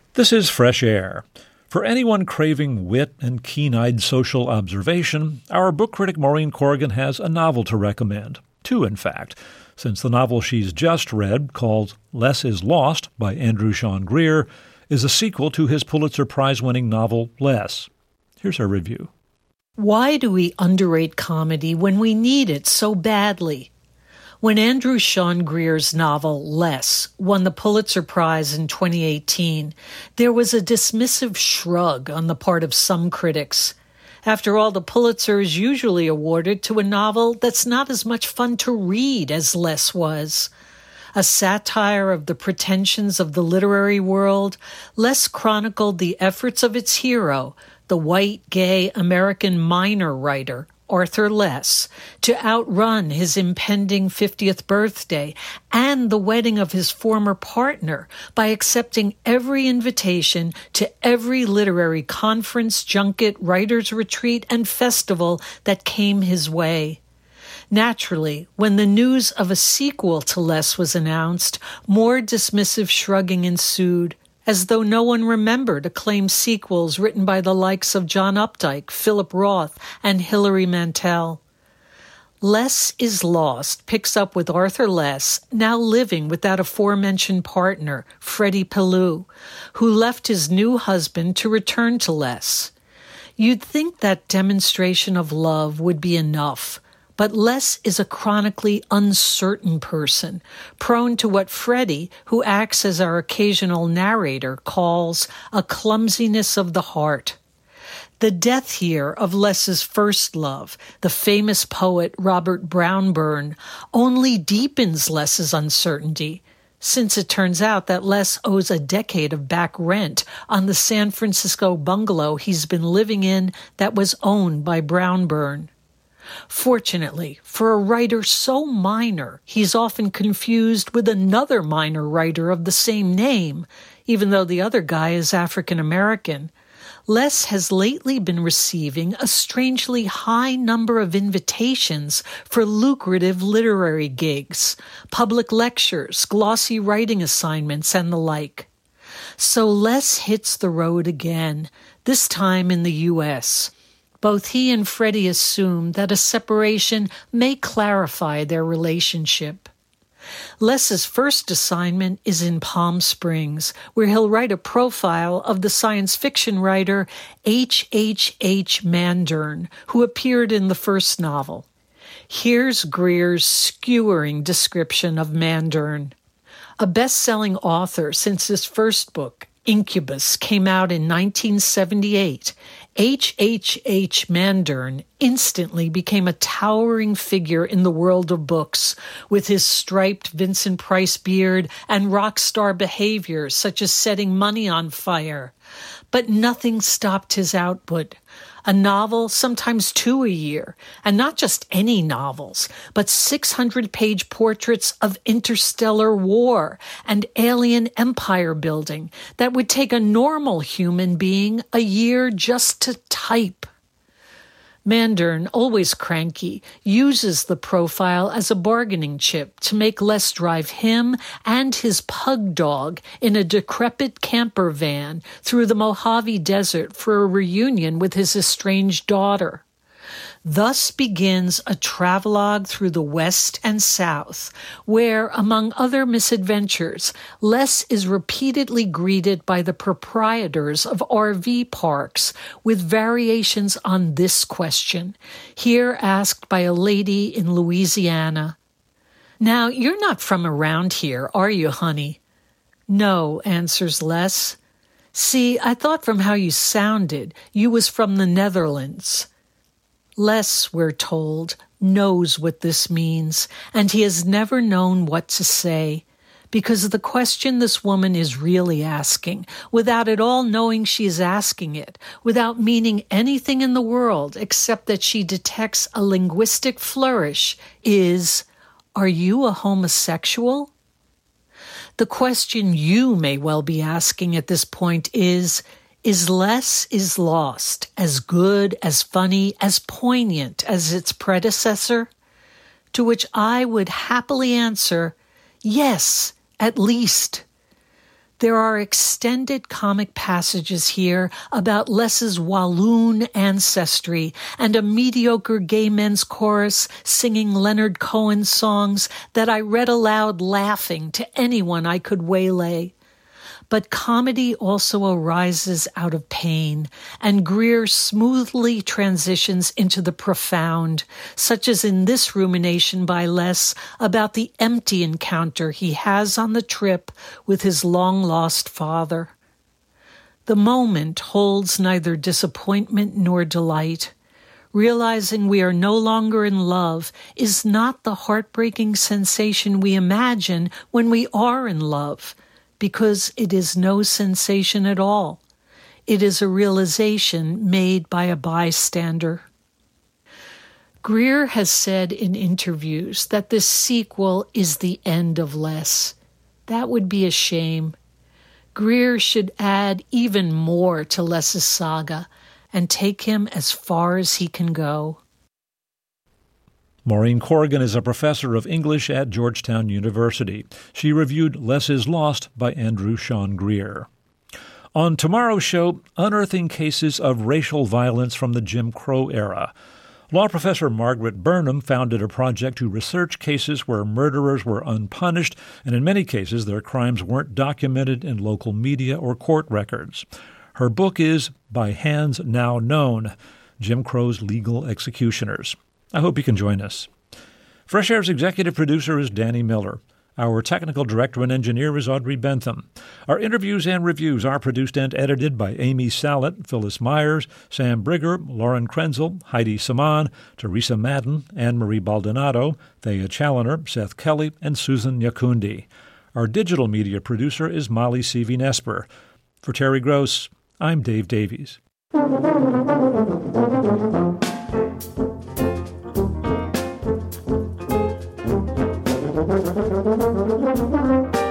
This is Fresh Air. For anyone craving wit and keen-eyed social observation, our book critic Maureen Corrigan has a novel to recommend. Two, in fact, since the novel she's just read, called Less is Lost by Andrew Sean Greer, is a sequel to his Pulitzer Prize-winning novel Less. Here's her review. Why do we underrate comedy when we need it so badly? When Andrew Sean Greer's novel, Less, won the Pulitzer Prize in 2018, there was a dismissive shrug on the part of some critics. After all, the Pulitzer is usually awarded to a novel that's not as much fun to read as Less was. A satire of the pretensions of the literary world, Less chronicled the efforts of its hero, the white, gay American minor writer, Arthur Less, to outrun his impending 50th birthday and the wedding of his former partner by accepting every invitation to every literary conference, junket, writer's retreat, and festival that came his way. Naturally, when the news of a sequel to Less was announced, more dismissive shrugging ensued, as though no one remembered acclaimed sequels written by the likes of John Updike, Philip Roth, and Hilary Mantel. Less is Lost picks up with Arthur Less, now living with that aforementioned partner, Freddie Pellew, who left his new husband to return to Less. You'd think that demonstration of love would be enough, but Less is a chronically uncertain person, prone to what Freddie, who acts as our occasional narrator, calls a clumsiness of the heart. The death here of Less's first love, the famous poet Robert Brownburn, only deepens Less's uncertainty, since it turns out that Less owes a decade of back rent on the San Francisco bungalow he's been living in that was owned by Brownburn. Fortunately, for a writer so minor, he's often confused with another minor writer of the same name, even though the other guy is African American. Less has lately been receiving a strangely high number of invitations for lucrative literary gigs, public lectures, glossy writing assignments, and the like. So Less hits the road again, this time in the U.S., Both he and Freddie assume that a separation may clarify their relationship. Less's first assignment is in Palm Springs, where he'll write a profile of the science fiction writer H.H.H. Mandern, who appeared in the first novel. Here's Greer's skewering description of Mandern. A best-selling author since his first book, Incubus, came out in 1978, H.H.H. Mandern instantly became a towering figure in the world of books, with his striped Vincent Price beard and rock star behavior such as setting money on fire. But nothing stopped his output. A novel, sometimes 2 a year, and not just any novels, but 600-page portraits of interstellar war and alien empire building that would take a normal human being a year just to type. Mandern, always cranky, uses the profile as a bargaining chip to make Less drive him and his pug dog in a decrepit camper van through the Mojave Desert for a reunion with his estranged daughter. Thus begins a travelogue through the West and South, where, among other misadventures, Less is repeatedly greeted by the proprietors of RV parks with variations on this question, here asked by a lady in Louisiana. "Now, you're not from around here, are you, honey?" "No," answers Less. "See, I thought from how you sounded, you was from the Netherlands." Less, we're told, knows what this means, and he has never known what to say, because the question this woman is really asking, without at all knowing she is asking it, without meaning anything in the world except that she detects a linguistic flourish, is, "Are you a homosexual?" The question you may well be asking at this point is Less is Lost as good, as funny, as poignant as its predecessor? To which I would happily answer, yes, at least. There are extended comic passages here about Les's Walloon ancestry and a mediocre gay men's chorus singing Leonard Cohen songs that I read aloud laughing to anyone I could waylay. But comedy also arises out of pain, and Greer smoothly transitions into the profound, such as in this rumination by Les about the empty encounter he has on the trip with his long-lost father. The moment holds neither disappointment nor delight. Realizing we are no longer in love is not the heartbreaking sensation we imagine when we are in love, because it is no sensation at all. It is a realization made by a bystander. Greer has said in interviews that this sequel is the end of Les. That would be a shame. Greer should add even more to Les's saga and take him as far as he can go. Maureen Corrigan is a professor of English at Georgetown University. She reviewed Les is Lost by Andrew Sean Greer. On tomorrow's show, unearthing cases of racial violence from the Jim Crow era. Law professor Margaret Burnham founded a project to research cases where murderers were unpunished, and in many cases their crimes weren't documented in local media or court records. Her book is By Hands Now Known, Jim Crow's Legal Executioners. I hope you can join us. Fresh Air's executive producer is Danny Miller. Our technical director and engineer is Audrey Bentham. Our interviews and reviews are produced and edited by Amy Sallet, Phyllis Myers, Sam Brigger, Lauren Krenzel, Heidi Saman, Teresa Madden, Anne-Marie Baldonado, Thea Challoner, Seth Kelly, and Susan Nyakundi. Our digital media producer is Molly Seavey-Nesper. For Terry Gross, I'm Dave Davies. Thank you.